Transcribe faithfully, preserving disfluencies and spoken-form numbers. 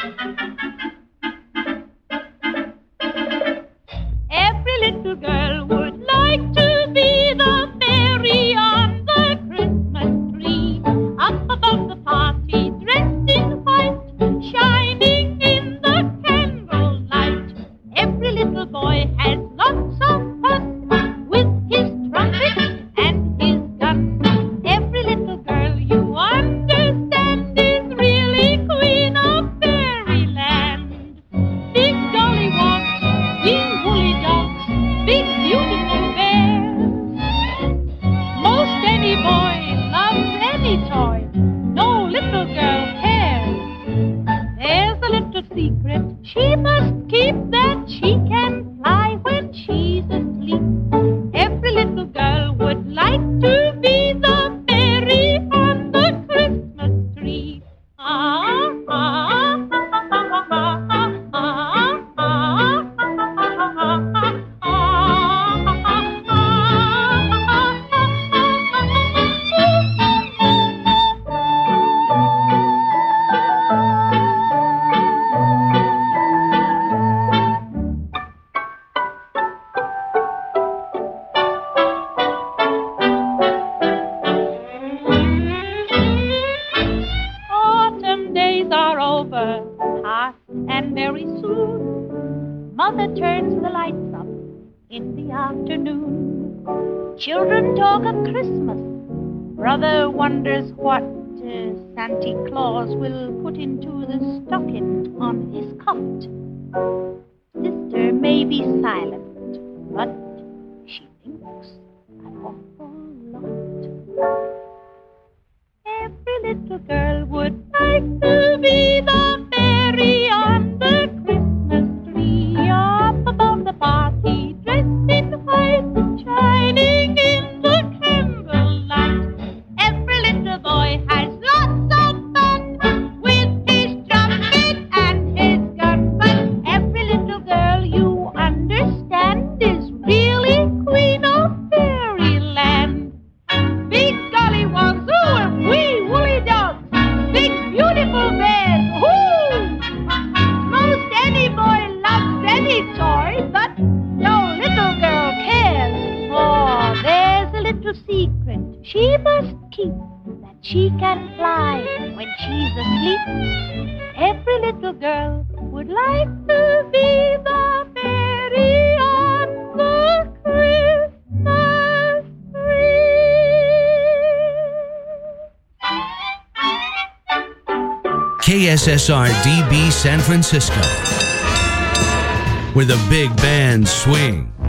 Every little girl would like to be the fairy on the Christmas tree, up above the party, dressed in white, shining in the candlelight. Every little boy has lots of fun with his trumpet and his gun. Every little girl, you understand, is really queen of fairyland. Big dolly walks, big woolly dogs, big beautiful bears. Most any boy loves any toy, no little girl cares. There's a little secret she must keep, that she can fly when she's asleep. Every little girl would like to be the fairy on the Christmas tree. Ah, ah, ah, ah, ah, ah, Autumn days are over, past, and very soon Mother turns the lights up in the afternoon. Children talk of Christmas. Brother wonders what uh, Santa Claus will put into the stocking on his cot. Sister may be silent, but she thinks an awful lot. Every little girl would like to be the fairy on the Christmas tree, up above the party, dressed in white, shining in the candlelight. Every little boy has lots of fun with his trumpet and his gun. But every little girl, you understand, is really queen of fairyland. Big golly wogs, ooh, and wee woolly dogs, big beautiful bears, whoo! Most any boy loves any toy, but no little girl cares. For there's a little secret she must keep, that she can fly when she's asleep. Every little girl would like to be the fairy on the Christmas tree. K S S R D B San Francisco, where the big bands swing.